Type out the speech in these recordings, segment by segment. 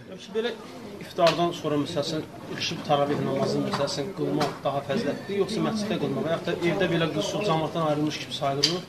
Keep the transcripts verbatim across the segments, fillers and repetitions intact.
Belə iftardan sonra məsələn, ilişib taravih namazını məsələn, qılmaq daha fəzilətlidir, yoxsa məsciddə qılmaq və yaxud da evdə belə qılsın, cəmaatdan ayrılmış kimi sayılır?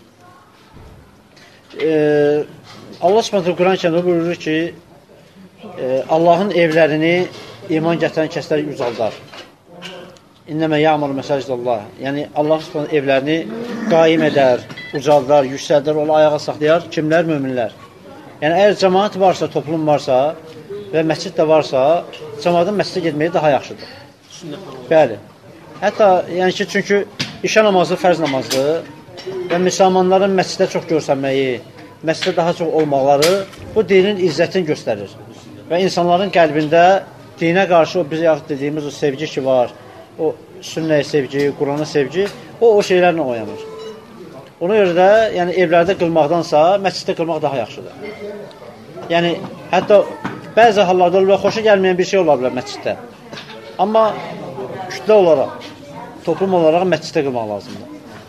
E, Allah Subhanahu Quran-Kərimdə buyurur ki, e, Allahın evlərini iman gətirən kəslər ucaldar. İnnəmə ya'muru məsacidallah. Yəni Allah Subhanahu evlərini qaim edər, ucaldar, yüksəldər, onu ayağa saxlayar. Kimlər? Möminlər. Yəni əgər cəmaat varsa, toplum varsa və məscid də varsa, cəmaatın məscidə getməyi daha yaxşıdır. Bəli. Hətta yəni ki, çünki işə namazı fərz namazdır və müsəlmanların məscidə çox görsənməyi, məscidə daha çox olmaqları bu dinin izzətini göstərir. Və insanların qəlbində dinə qarşı o biz yaxud dediyimiz o sevgi ki var, o sünnəyə sevgi, Qurana sevgi, o o şeylərlə oyanır. Ona görə də yəni evlərdə qılmaqdansa, məsciddə qılmaq daha yaxşıdır. Yəni hətta bəzi hallarda olur və xoşa gəlməyən bir şey ola bilər məsciddə. Amma kütlə olaraq, toplum olaraq məsciddə qılmaq lazımdır.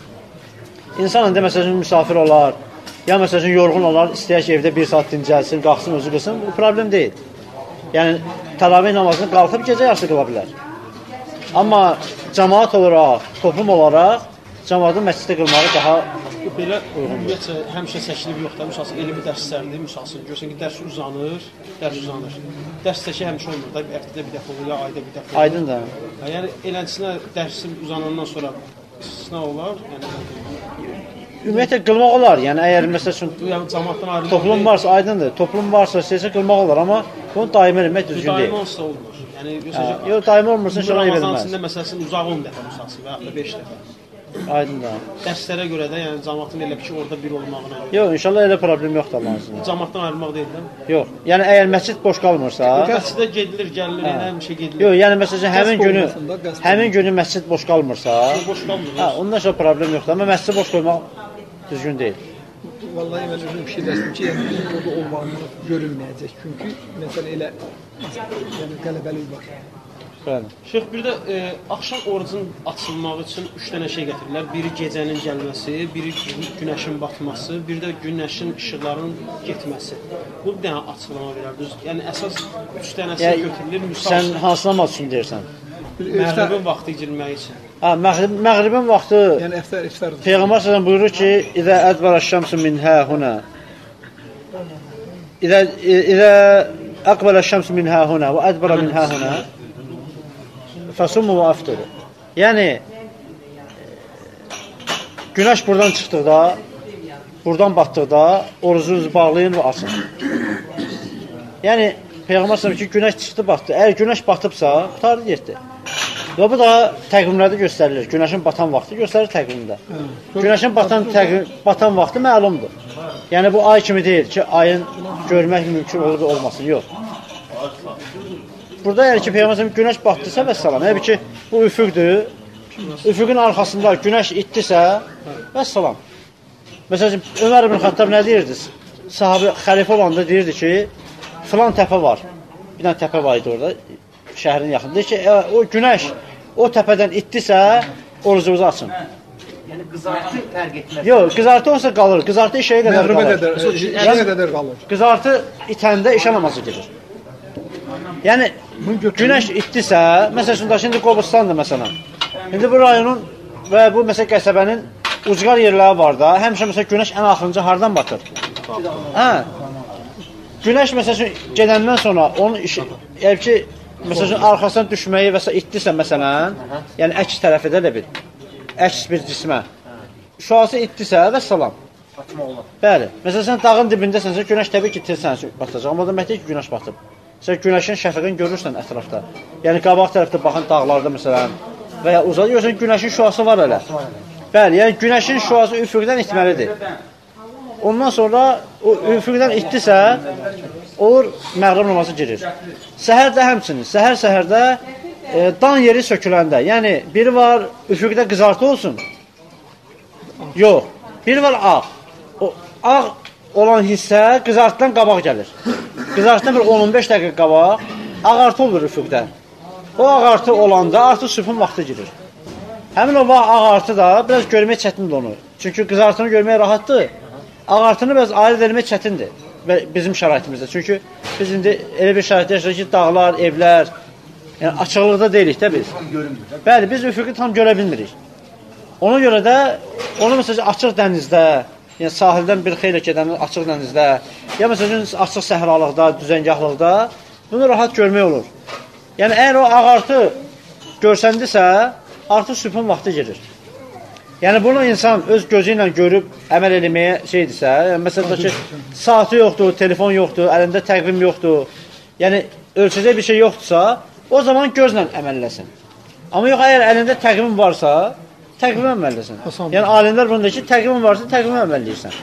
İnsan indi məsələn müsafir olar, ya məsələn yorğun olar, istəyər ki evdə bir saat dincəlsin, qalxsın, özü qılsın, bu problem deyil. Yəni təravih namazını qalxıb gecə yarısı qıla bilər. Amma cəmaat olaraq, toplum olaraq cəmaatın məsciddə qılmağı daha belə ümumiyyətcə həmişə çəkilib yoxdur. Məsələn, elmi dərslərdir, məsələn, görsən ki, dərs uzanır, dərs uzanır. Dərs çəki həmişə olmur da, həftədə bir dəfə olur, ya ayda bir dəfə olur. Aydındır. Yəni eləncəsinə dərsin uzanandan sonra istisna olar, yəni ümumiyyətlə qılmaq olar. Yəni əgər məsəl üçün cəmaatdan ayrılmaq toplum varsa, aydındır. Toplum varsa, istəsə qılmaq olar, amma bunu daimi etmək düzgün deyil. Daimi olsa olmur. Yəni görsən, yox, daimi olmursa inşallah ev edilməz. Ramazan məsələn uzaq on dəfə məsələn və ya da beş dəfə. Aydındır. Dərslərə görə də, yəni cəmaatın elə bir ki, orada bir olmağına. Yox, inşallah elə problem yoxdur Allahın izniyle. Cəmaatdan ayrılmaq deyil də? Yox. Yəni əgər məscid boş qalmırsa, məscidə gedilir, gəlilir, elə bir şey gedilir. Yox, yəni məsələn həmin günü həmin günü məscid boş qalmırsa, boş qalmır. Hə, ondan sonra problem yoxdur, amma məscidi boş qoymaq düzgün deyil. Vallahi mən özüm fikirləşdim ki, yəni orada olmağımız görünməyəcək. Çünki məsələn elə yəni qələbəlik var. Bəli. Şeyx, bir də e, axşam orucun açılması üçün üç dənə şey gətirirlər. Biri gecənin gəlməsi, biri günəşin batması, bir də günəşin işıqlarının getməsi. Bu bir dənə açıqlama verərdiniz. Yəni əsas üç dənəsi yəni, götürülür. Misal sən hansı namaz üçün deyirsən? Məğribin vaxtı girmək üçün. Ha, məğrib, məğribin vaxtı. Yəni iftar iftar. Peyğəmbər sallallahu buyurur ki: "İzə ədbərəş-şəmsu min hə-huna." İzə İzə əqbələş-şəmsu min hə-huna və ədbərə min hə-huna. Fəsumu və aftiru. Yəni günəş buradan çıxdıqda, buradan batdıqda orucunuzu bağlayın və açın. Yəni Peyğəmbər sallallahu ki, günəş çıxdı, batdı. Əgər günəş batıbsa, qutardı getdi. Və bu da təqvimlərdə göstərilir. Günəşin batan vaxtı göstərir təqvimdə. Günəşin batan təqvim, batan vaxtı məlumdur. Yəni bu ay kimi deyil ki, ayın görmək mümkün olur olmasın. Yox. Burada yəni ki, Peyğəmbər günəş batdısa vəssalam. Yəni ki, bu üfüqdür. Üfüqün arxasında günəş itdisə vəssalam. Məsələn, Ömər ibn Xattab nə deyirdi? Sahabi xəlifə olanda deyirdi ki, filan təpə var. Bir dənə təpə var idi orada, şəhərin yaxınında ki, o günəş o təpədən itdisə, orucunuzu açın. Yəni qızartı fərq etməz. Yox, qızartı olsa qalır. Qızartı işəyə qədər qalır. İşəyə qədər qalır. Qızartı itəndə işə namazı gedir. Yəni günəş itdisə, məsələn, da şimdi Qobustandır məsələn. İndi bu rayonun və bu məsələn qəsəbənin ucqar yerləri var da, həmişə məsələn günəş ən axırıncı hardan batır? Hə. Günəş məsələn gedəndən sonra onun işi, yəni ki, məsələn arxasından düşməyi və s. itdisə məsələn, yəni əks tərəfidə də bir əks bir cismə. Şüası itdisə vəssalam. Bəli. Məsələn sən dağın dibindəsənsə, günəş təbii ki, tez səni batacaq. Amma demək deyil ki, günəş batıb. Sən günəşin şəfəqini görürsən ətrafda. Yəni qabaq tərəfdə baxın dağlarda məsələn və ya uzaq görürsən günəşin şüası var elə. Bəli, yəni günəşin şüası üfüqdən itməlidir. Ondan sonra o üfüqdən itdisə olur məğrib namazı girir. Səhər də həmçinin. Səhər səhərdə e, dan yeri söküləndə, yəni biri var üfüqdə qızartı olsun. Yox. Biri var ağ. O ağ olan hissə qızartıdan qabaq gəlir. Qızartıdan bir on on beş dəqiqə qabaq ağartı olur üfüqdə. O ağartı olanda artıq sübhün vaxtı girir. Həmin o ağartı da biraz görmək çətindir onu. Çünki qızartını görmək rahatdır. Ağartını biraz ayrı vermək çətindir. və bizim şəraitimizdə. Çünki biz indi elə bir şəraitdə yaşayırıq ki, dağlar, evlər, yəni açıqlıqda deyilik də biz. Bəli, biz üfüqü tam görə bilmirik. Ona görə də onu məsələn açıq dənizdə, yəni sahildən bir xeyli gedəndə açıq dənizdə, ya məsələn açıq səhralıqda, düzəngahlıqda bunu rahat görmək olur. Yəni əgər o ağartı görsəndisə, artıq sübhün vaxtı girir. Yəni bunu insan öz gözü ilə görüb əməl eləməyə şeydirsə, yəni məsələn ki, saatı yoxdur, telefon yoxdur, əlində təqvim yoxdur, yəni ölçəcək bir şey yoxdursa, o zaman gözlə əməlləsin. Amma yox, əgər əlində təqvim varsa, təqvim əməlləsin. Yəni alimlər bunu deyir ki, təqvim varsa, təqvim əməlləyirsən.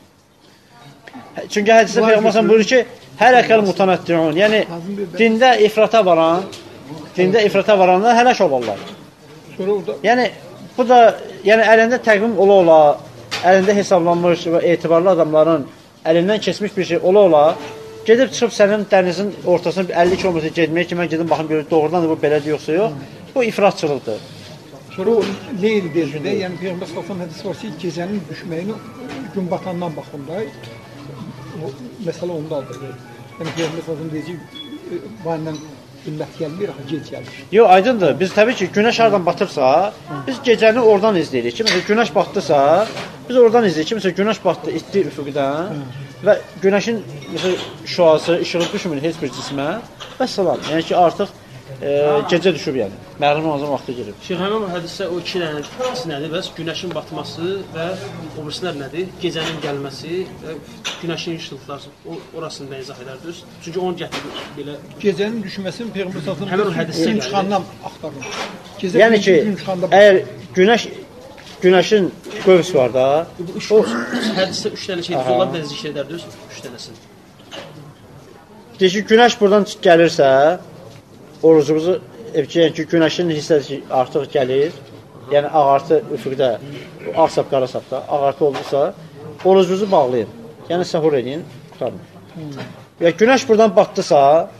Çünki hədisdə Peyğəmbər buyurur ki, hər əkəl mutanəttiun, yəni dində ifrata varan, dində ifrata varanlar həlak olarlar. Yəni bu da, yəni əlində təqvim ola-ola, əlində hesablanmış və etibarlı adamların əlindən keçmiş bir şey ola-ola, gedib çıxıb sənin dənizin ortasına əlli kilometr getməyə ki, mən gedim baxım görür, doğrudan da bu belədir yoxsa yox, bu ifratçılıqdır. Sonra o leyl deyildi, yəni Peyğəmbər sallallahu hədisi var ki, gecənin düşməyini gün batandan baxın da, o məsələ ondadır. Yəni Peyğəmbər sallallahu deyir ki, vandan ümmət gəlmir, gec gəlir. Yox, aydındır. Biz təbii ki, günəş hardan batırsa, biz gecəni oradan izləyirik ki, məsələn, günəş batdısa, biz oradan izləyirik ki, məsələn, günəş batdı, itdi üfüqdən və günəşin məsələn, şüası, işığı düşmür heç bir cismə və salam. Yəni ki, artıq e, gecə düşüb yəni. Məğrib namazın vaxtı girib. Şeyx Həməm hədisdə o iki dənə ikisi nədir? Bəs günəşin batması və o birisilər nədir? Gecənin gəlməsi və günəşin işıltıları. O orasını da izah edərdiniz. Çünki onu gətirib belə gecənin düşməsinin Peyğəmbər sallallahu həmin o hədisdə gün çıxandan axtarılır. Gecə yəni ki, əgər günəş günəşin qövs var da, bu üç, o hədisdə üç dənə şey onlar da zikr edərdiniz. üç dənəsini. Deyir ki, günəş buradan gəlirsə, orucumuzu yəni ki, günəşin hissəsi artıq gəlir, yəni ağartı üfüqdə, ağ sap, qara sapda, ağartı oldusa, orucunuzu bağlayın, yəni səhur edin, tutarın. Və günəş buradan batdısa,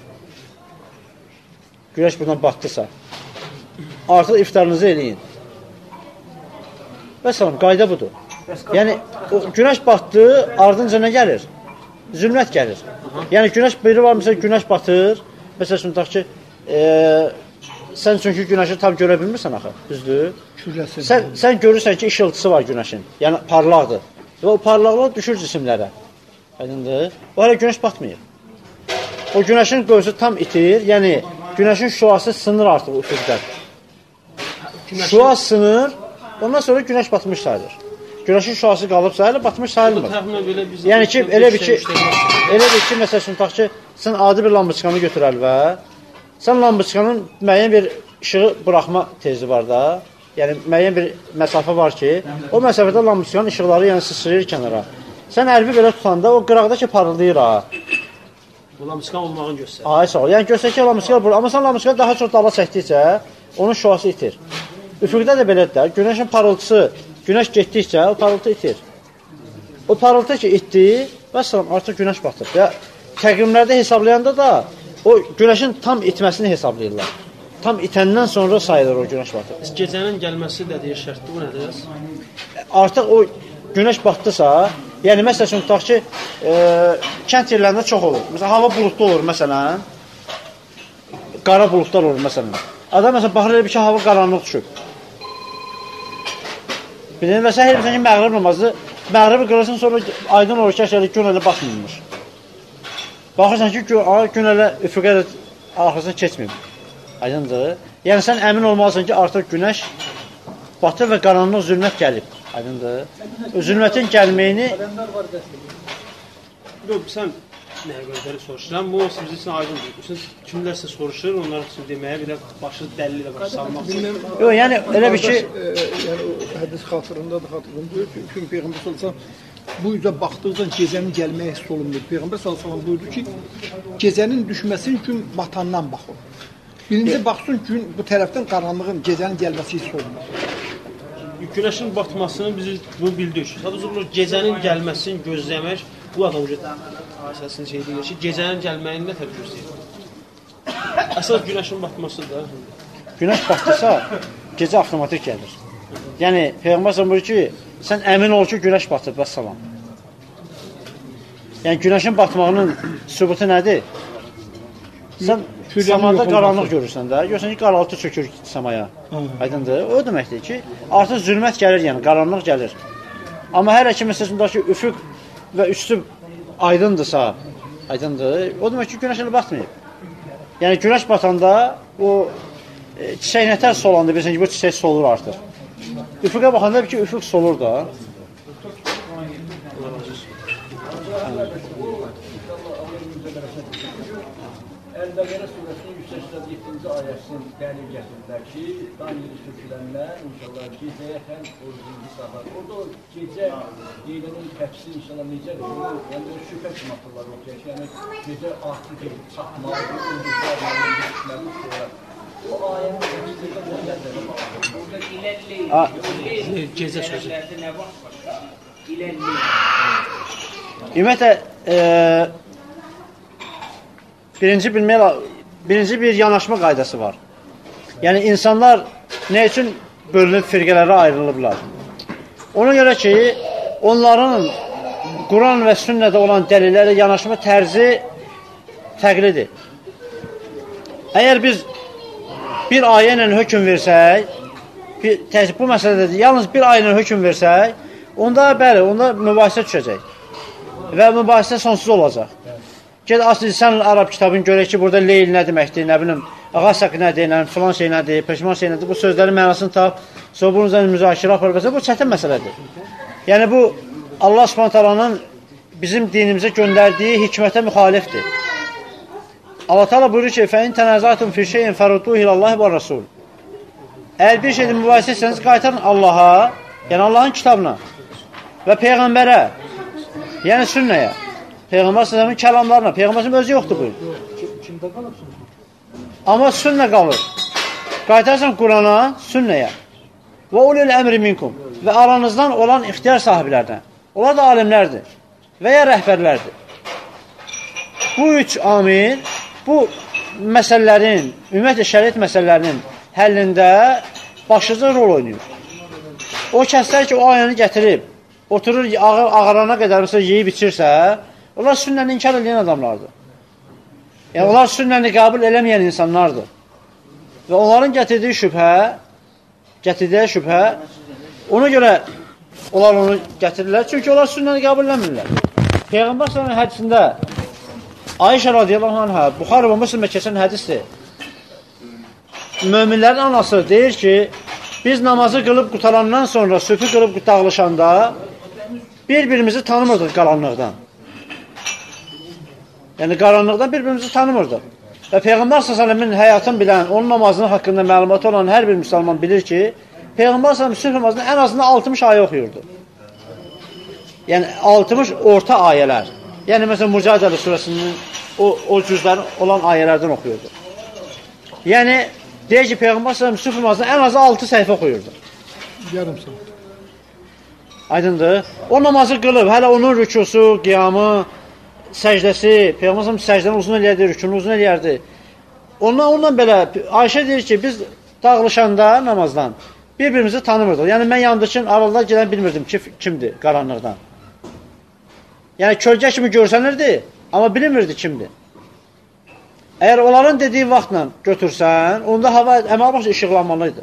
günəş buradan batdısa, artıq iftarınızı eləyin. Və salam, qayda budur. Yəni, o, günəş batdı, ardınca nə gəlir? Zülmət gəlir. Yəni, günəş biri var, məsələn, günəş batır, məsələn, tutaq ki, e, sən çünki günəşi tam görə bilmirsən axı, düzdür? Sən, sən görürsən ki, işıltısı var günəşin, yəni parlaqdır. Və o parlaqlar düşür cisimlərə. Aydındır? O hələ günəş batmıyor. O günəşin qövsü tam itir, yəni günəşin şüası sınır artıq üfüqdən. Şüa sınır, ondan sonra günəş batmış sayılır. Günəşin şüası qalıbsa, hələ batmış sayılmır. Yəni ki, elə bir ki, elə bir ki, məsəl üçün, tutaq ki, sən adi bir lambaçkanı götür əlvə, sən lambaçkanın müəyyən bir işığı buraxma tezi var da, yəni müəyyən bir məsafə var ki, o məsafədə lambaçkanın işıqları yəni sıçrayır kənara. Sən əlvi belə tutanda, o qıraqda ki, parıldayır ha. Bu lambaçkan olmağını göstərir. Ay, sağ ol. Yəni göstər ki, lambaçkan burada. Amma sən lambaçkanı daha çox dala çəkdikcə, onun şüası itir. Üfüqdə də belədir də, günəşin parıltısı, günəş getdikcə o parıltı itir. O parıltı ki, itdi və salam, artıq günəş batır. Ya, təqvimlərdə hesablayanda da o günəşin tam itməsini hesablayırlar. Tam itəndən sonra sayılır o günəş batır. Gecənin gəlməsi də deyir şərtdir, bu nədir? Artıq o günəş batdısa, yəni məsəl üçün tutaq ki, e, kənd yerlərində çox olur. Məsələn, hava buludlu olur, məsələn, qara buludlar olur, məsələn. Adam məsələn, baxır elə bir ki, hava qaranlıq düşüb. Bilin, məsələn, elə bilsən ki, məğrib namazı, məğribi qırılsın, sonra aydın olur ki, elə gün elə batmırmış. Baxırsan ki, gün, gün elə üfüqə də arxasına keçməyib. Aydındır. Yəni, sən əmin olmalısın ki, artıq günəş batır və qaranlıq zülmət gəlib. Aydındır. Zülmətin gəlməyini... Yox, sən nəyə görə soruşuram? Bu, sizin üçün aydındır. Kimlərsə soruşur, onlar üçün deməyə bir də başı dəlil ilə başı salmaq üçün. Yox, yəni, elə bir ki... Yəni, hədis xatırındadır, xatırındadır. Çünki Peyğəmbər sallallahu bu üzə baxdıqca gecənin gəlməyə hiss olunmur. Peyğəmbər sallallahu buyurdu ki, gecənin düşməsi gün batandan baxır. Birinci baxsın gün bu tərəfdən qaranlığın, gecənin gəlməsi hiss olunur. Günəşin batmasını biz bunu bildik. Sadəcə bunu gecənin gəlməsini gözləmək, bu adam əsasını şey deyir ki, gecənin gəlməyini nə təbii gözləyir? Əsas günəşin batmasıdır. Günəş batdısa, gecə avtomatik gəlir. Yəni, Peyğəmbər buyurur ki, sən əmin ol ki, günəş batıb, vəssalam. Yəni günəşin batmağının sübutu nədir? Sən samada qaranlıq görürsən də, görürsən ki, qaraltı çökür samaya. Aydındır. O deməkdir ki, artıq zülmət gəlir, yəni qaranlıq gəlir. Amma hər ki, məsələn, ki, üfüq və üstü aydındırsa, aydındır, o demək ki, günəş elə batmayıb. Yəni günəş batanda o e, çiçək nətər solandı, bilirsən ki, bu çiçək solur artıq. Üfüqə baxanda bir ki, üfüq solur da. Əl-Bəqərə surəsinin yüz səksən yeddinci ayəsinin dəlil gətirirlər ki, dan yeri sökülənlər inşallah gecəyə həm orucunu saxlar. Orada o gecə deyilənin təfsiri inşallah necədir? Yəni o şübhə kimi atırlar ortaya ki, yəni gecə artıq edib çatmalıdır, ulduzlar yəni düşməli sonra. O ayənin təfsirində o nəzərə baxır. Orada iləlli, gecə sözü. Nə vaxt başqa? İləlli. Ümumiyyətlə, e, birinci, bilmək, birinci bir yanaşma qaydası var. Yəni, insanlar nə üçün bölünüb firqələrə ayrılıblar? Ona görə ki, onların Quran və sünnədə olan dəlillərə yanaşma tərzi fərqlidir. Əgər biz bir ayə ilə hökm versək, bir, bu məsələdə yalnız bir ayə ilə hökm versək, onda bəli, onda mübahisə düşəcək və mübahisə sonsuz olacaq. Ged asıl sən Arab kitabını görək ki, burada leyl nə deməkdir, nə bilim, ağasak nə deyilən, filan şey nədir, peşman şey nədir, bu sözlərin mənasını tap, sonra bunun üzərində müzakirə aparılırsa, bu çətin məsələdir. Yəni bu, Allah Subhanahu taalanın bizim dinimizə göndərdiyi hikmətə müxalifdir. Allah Teala buyurur ki, fəin tənəzatun fi şeyin fərudduhu ilallahi və rasul. Əgər bir şeydə mübahisə etsəniz, qaytarın Allaha, yəni Allahın kitabına və Peyğəmbərə, yəni sünnəyə. Peyğəmbər s.ə.v-in kəlamlarına, Peyğəmbərin özü yoxdur bu. Kimdə qalıbsın? Amma sünnə qalır. Qaytarsan Qurana, sünnəyə. Və ulul əmri minkum. Və aranızdan olan ixtiyar sahiblərdən. Onlar da alimlərdir və ya rəhbərlərdir. Bu üç amil, bu məsələlərin, ümumiyyətlə şəriət məsələlərinin həllində başlıca rol oynayır. O kəslər ki, o ayəni gətirib, oturur, ağarana qədər məsələ yeyib içirsə, onlar sünnəni inkar edən adamlardır. Yəni, onlar sünnəni qəbul eləməyən insanlardır. Və onların gətirdiyi şübhə, gətirdiyi şübhə, ona görə onlar onu gətirirlər, çünki onlar sünnəni qəbul eləmirlər. Peyğəmbər s.ə.v hədisində Ayşə radiyallahu anhə, Buxarı və Müslimə keçən hədisdir. Möminlərin anası deyir ki, biz namazı qılıb qutarandan sonra, sübhü qılıb dağılışanda bir-birimizi tanımırdıq qaranlıqdan. Yəni, qaranlıqdan bir-birimizi tanımırdıq. Və Peyğəmbər s.ə.v-in həyatını bilən, onun namazının haqqında məlumatı olan hər bir müsəlman bilir ki, Peyğəmbər s.ə.v sübh namazında ən azından altmış ayə oxuyurdu. Yəni, altmış orta ayələr. Yəni, məsələn, Mücadilə surəsinin o, o cüzlərin olan ayələrdən oxuyurdu. Yəni, deyək ki, Peyğəmbər s.ə.v sübh namazında ən azı altı səhifə oxuyurdu. Yarım saat. Aydındır. O namazı qılıb, hələ onun rükusu, qiyamı, səcdəsi, Peyğəmbər s.ə.v səcdəni uzun eləyərdi, rükunu uzun eləyərdi. Ondan, ondan belə, Ayşə deyir ki, biz dağılışanda namazdan bir-birimizi tanımırdıq. Yəni, mən yanındakın aralıda gələn bilmirdim ki, kimdir qaranlıqdan. Yəni, kölgə kimi görsənirdi, amma bilinmirdi kimdir. Əgər onların dediyi vaxtla götürsən, onda hava əməl başa işıqlanmalıydı.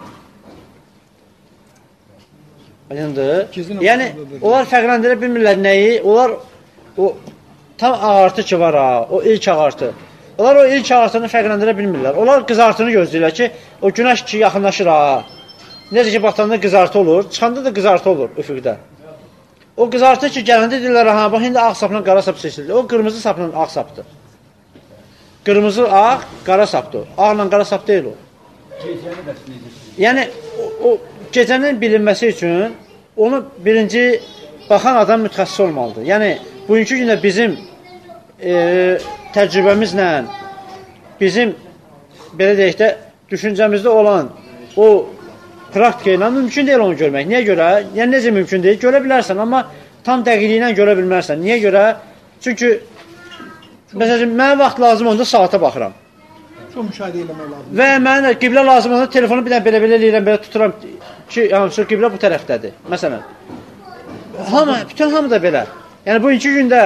Aydındır. Yəni, onlar fərqləndirə bilmirlər nəyi, onlar o tam ağartı ki var ha, o ilk ağartı. Onlar o ilk ağartını fərqləndirə bilmirlər. Onlar qızartını gözləyirlər ki, o günəş ki yaxınlaşır ha. Necə ki, batanda qızartı olur, çıxanda da qızartı olur üfüqdə. O qızartı ki, gələndə deyirlər, ha, bax, indi ağ sapla qara sap seçilir. O qırmızı sapla ağ sapdır. Qırmızı ağ, qara sapdır. Ağla qara sap deyil o. Yəni, o, o gecənin bilinməsi üçün onu birinci baxan adam mütəxəssis olmalıdır. Yəni, bugünkü gündə bizim e, təcrübəmizlə, bizim, belə deyək də, düşüncəmizdə olan o praktika ilə mümkün deyil onu görmək. Niyə görə? Yəni, necə mümkün deyil? Görə bilərsən, amma tam dəqiqliylə görə bilmərsən. Niyə görə? Çünki, məsələn, mənə vaxt lazım onda saata baxıram. Çox müşahidə eləmək lazım. Və mənə qiblə lazım onda telefonu bir dənə belə-belə eləyirəm, belə tuturam ki, yəni, qiblə bu tərəfdədir. Məsələn. Hamı, bütün hamı da belə. Yəni, bugünkü gündə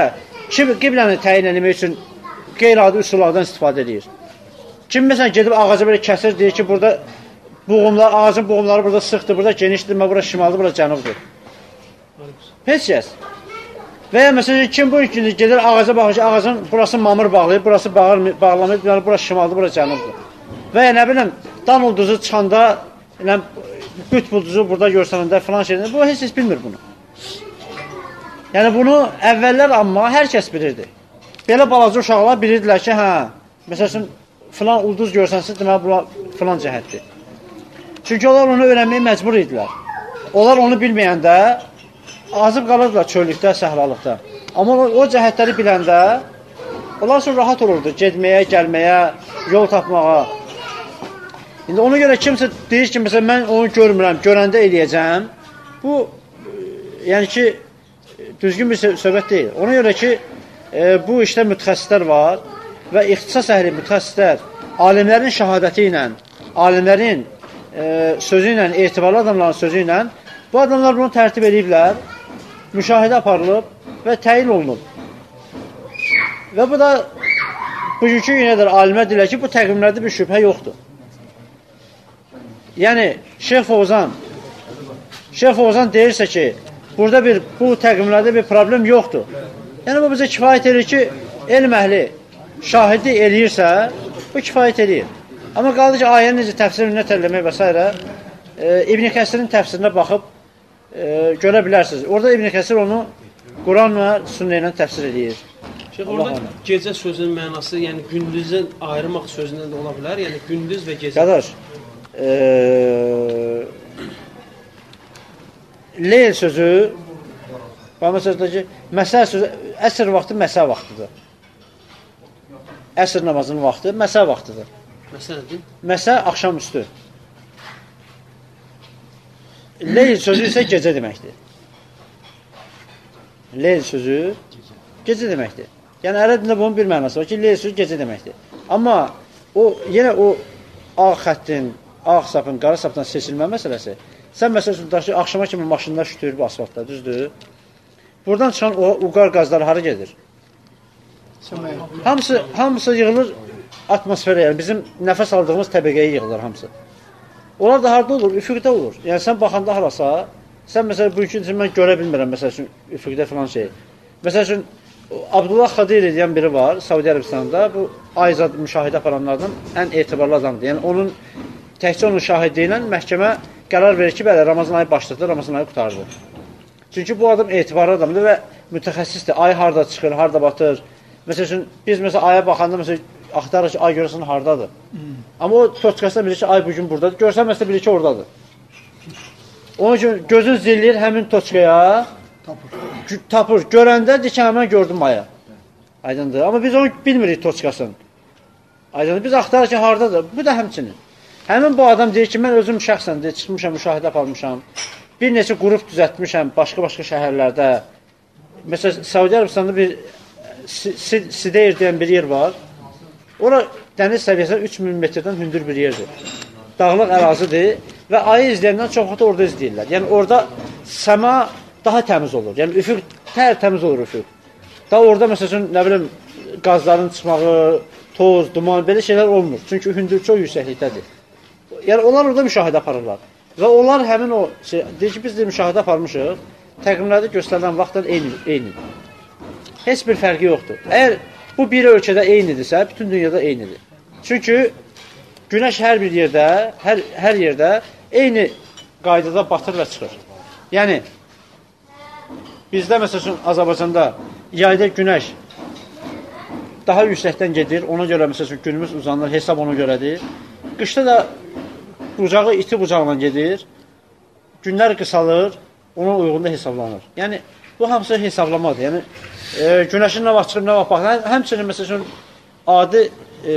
Kim qibləni təyin etmək üçün qeyri-adi üsullardan istifadə edir. Kim məsələn gedib ağacı belə kəsir, deyir ki, burada buğumlar, ağacın buğumları burada sıxdır, burada genişdir, bura şimaldır, bura cənubdur. Heç kəs. Və ya məsələn, kim bu üçün gedir ağaca baxır ki, ağacın burası mamır bağlayır, burası bağır, bağlamayır, yəni burası şimaldır, burası cənubdur. Və ya nə biləm, dan ulduzu çıxanda, yəni, qütb ulduzu burada görsənəndə filan şeydir, bu heç heç bilmir bunu. Yəni bunu əvvəllər amma hər kəs bilirdi. Belə balaca uşaqlar bilirdilər ki, hə, məsəl üçün, filan ulduz görsənsə, deməli, filan cəhətdir. Çünki onlar onu öyrənməyə məcbur idilər. Onlar onu bilməyəndə, azıb qalırdılar çöllükdə, səhralıqda. Amma o, o cəhətləri biləndə, onlar üçün rahat olurdu getməyə, gəlməyə, yol tapmağa. İndi ona görə kimsə deyir ki, məsələn, mən onu görmürəm, görəndə eləyəcəm. Bu, yəni ki, düzgün bir söhbət deyil. Ona görə ki, e, bu işdə mütəxəssislər var və ixtisas əhli mütəxəssislər alimlərin şəhadəti ilə, alimlərin e, sözü ilə, etibarlı adamların sözü ilə bu adamlar bunu tərtib ediblər, müşahidə aparılıb və təyin olunub. Və bu da bugünkü günədir alimlər deyirlər ki, bu təqvimlərdə bir şübhə yoxdur. Yəni, Şeyx Fovzan Şeyx Fovzan deyirsə ki, burada bir, bu təqvimlərdə bir problem yoxdur. Yəni, bu bizə kifayət edir ki, elm əhli şahidi eləyirsə, bu kifayət edir. Amma qaldı ki, ayəni necə təfsir ünnət eləmək və s. E, İbn Kəsirin təfsirinə baxıb e, görə bilərsiniz. Orada İbn Kəsir onu Quran və sünnə ilə təfsir edir. Şeyh, orada gecə sözünün mənası, yəni gündüzü ayırmaq sözündən də ola bilər, yəni gündüz və gecə. Qardaş, e, leyl sözü, məsələn ki, məsə sözü, əsr vaxtı məsə vaxtıdır. Əsr namazının vaxtı məsə vaxtıdır. Məsə nədir? Məsə axşam üstü. Leyl sözü isə gecə deməkdir. Leyl sözü gecə deməkdir. Yəni ərəb dilində bunun bir mənası var ki, leyl sözü gecə deməkdir. Amma o yenə o ağ xəttin, ağ sapın, qara sapdan seçilmə məsələsi. Sən məsələn daşı axşama kimi maşında şütür bu asfaltda, düzdür? Buradan çıxan o uqar qazları hara gedir? Hamısı hamısı yığılır atmosferə, yəni bizim nəfəs aldığımız təbəqəyə yığılır hamısı. Onlar da harda olur? Üfüqdə olur. Yəni sən baxanda harasa, sən məsələn bugünkü üçün mən görə bilmirəm məsəl üçün üfüqdə filan şey. Məsəl üçün Abdullah Xadir deyən biri var Səudi Ərəbistanında. Bu ayzad müşahidə aparanlardan ən etibarlı adamdır. Yəni onun təkcə onun şahidliyi ilə məhkəmə qərar verir ki, bəli Ramazan ayı başladı, Ramazan ayı qurtardı. Çünki bu adam etibarlı adamdır və mütəxəssisdir. Ay harda çıxır, harda batır. Məsəl üçün biz məsələn aya baxanda məsələn axtarır ki, ay görürsən hardadır. Hmm. Amma o toçkasında bilir ki, ay bugün buradadır. Görsən məsələn bilir ki, oradadır. Onun üçün gözün zilləyir həmin toçkaya, tapır. tapır. Görəndə deyir ki, mən gördüm aya. Aydındır. Amma biz onu bilmirik toçkasını. Aydındır. Biz axtarır ki, hardadır. Bu da həmçinin. Həmin bu adam deyir ki, mən özüm şəxsən deyir, çıxmışam, müşahidə aparmışam. Bir neçə qrup düzəltmişəm başqa-başqa şəhərlərdə. Məsələn, Səudi Ərəbistanında bir Sideyr deyən bir yer var. Ora dəniz səviyyəsi üç min metrdən hündür bir yerdir. Dağlıq ərazidir və ayı izləyəndən çoxu da orada izləyirlər. Yəni orada səma daha təmiz olur. Yəni üfüq tər təmiz olur üfüq. Da orada məsələn nə bilim qazların çıxmağı, toz, duman belə şeylər olmur. Çünki hündür çox yüksəklikdədir. Yəni onlar orada müşahidə aparırlar. Və onlar həmin o şey deyir ki, biz də müşahidə aparmışıq. Təqvimlərdə göstərilən vaxtdan eyni eynidir. Heç bir fərqi yoxdur. Əgər bu bir ölkədə eynidirsə, bütün dünyada eynidir. Çünki günəş hər bir yerdə, hər, hər yerdə eyni qaydada batır və çıxır. Yəni, bizdə məsələn Azərbaycanda yayda günəş daha yüksəkdən gedir, ona görə məsələn günümüz uzanır, hesab ona görədir. Qışda da bucağı iti bucaqla gedir, günlər qısalır, ona uyğun da hesablanır. Yəni, bu hamısı hesablamadır. Yəni, e, günəşin nə vaxt çıxıb, nə vaxt baxır. Həmçinin, məsələn, adi e,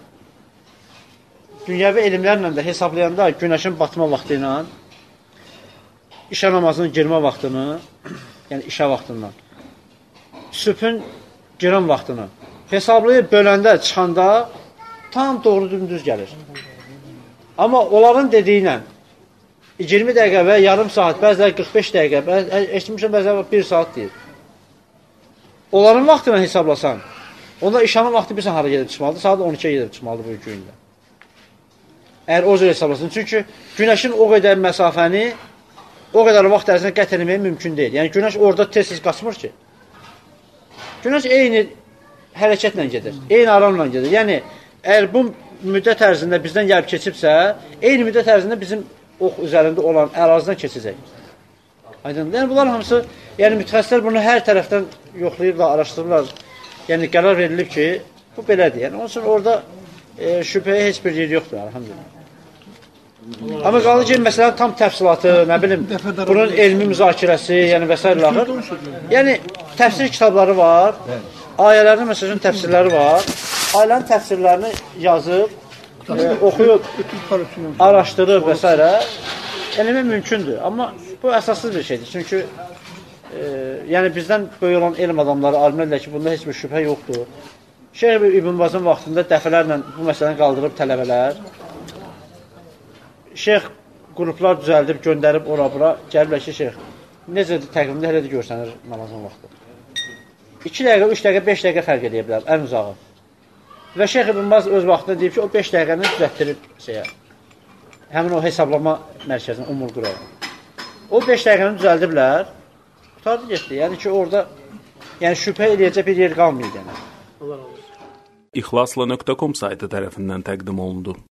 dünyəvi elmlərlə də hesablayanda günəşin batma vaxtı ilə işə namazının girmə vaxtını, yəni işə vaxtından, sübhün girən vaxtını hesablayıb böləndə, çıxanda tam doğru dümdüz gəlir. Amma onların dediyi ilə iyirmi dəqiqə və yarım saat, bəzilər qırx beş dəqiqə, eşitmişəm bəzilər bir saat deyir. onların vaxtına hesablasan, onda işanın vaxtı bilsən hara gedib çıxmalıdır, saat on ikiyə gedib çıxmalıdır bu gündə. Əgər o cür hesablasın. Çünki günəşin o qədər məsafəni, o qədər vaxt ərzində qət etmək mümkün deyil. Yəni, günəş orada tez-tez qaçmır ki. Günəş eyni hərəkətlə gedir, eyni aramla gedir. Yəni, əgər bu müddət ərzində bizdən gəlib keçibsə, eyni müddət ərzində bizim ox üzərində olan ərazidən keçəcək. Aydın. Yəni, bunlar hamısı, yəni mütəxəssislər bunu hər tərəfdən yoxlayırlar, araşdırırlar. Yəni, qərar verilib ki, bu belədir. Yəni, onun üçün orada e, şübhəyə heç bir yer yoxdur, əlhamdülillah. Amma qalır ki, məsələn, tam təfsilatı, nə bilim, bunun elmi müzakirəsi, yəni və s. laxır. Yəni, təfsir kitabları var, ayələrin, məsələn, təfsirləri var. Ayələrin təfsirlərini yazıb, e, oxuyub, araşdırıb və s. Eləmək mümkündür. Amma bu əsassız bir şeydir. Çünki e, yəni bizdən böyük olan elm adamları, alimlərlə ki, bunda heç bir şübhə yoxdur. Şeyh İbn Bazın vaxtında dəfələrlə bu məsələni qaldırıb tələbələr. Şeyh qruplar düzəldib, göndərib ora-bura. Gəliblər ki, şeyh, necədir təqvimdə hələ də görsənir namazın vaxtı. iki dəqiqə, üç dəqiqə, beş dəqiqə fərq edə bilər, ən uzağı. Və Şeyh İbn Baz öz vaxtında deyib ki, o beş dəqiqəni düzəltdirib şeyə, həmin o hesablama mərkəzini, Umul Quraya. O beş dəqiqəni düzəldiblər, qutardı getdi. Yəni ki, orada yəni şübhə eləyəcək bir yer qalmayıb. Yəni. İxlasla nöqtə com saytı tərəfindən təqdim olundu.